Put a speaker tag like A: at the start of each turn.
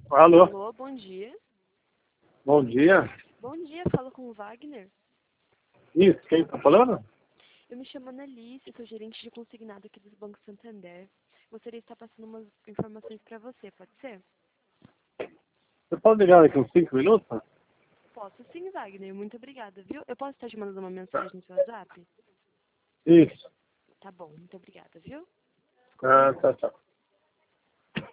A: Alô?
B: Alô, bom dia.
A: Bom dia.
B: Bom dia, falo com o Wagner.
A: Isso, quem tá falando?
B: Eu me chamo Annalise, sou gerente de consignado aqui do Banco Santander. Gostaria de estar passando umas informações para você, pode ser?
A: Você pode ligar daqui uns 5 minutos?
B: Posso sim, Wagner, muito obrigada, viu? Eu posso estar te mandando uma mensagem no seu WhatsApp?
A: Isso.
B: Tá bom, muito obrigada, viu?
A: Ah, tá.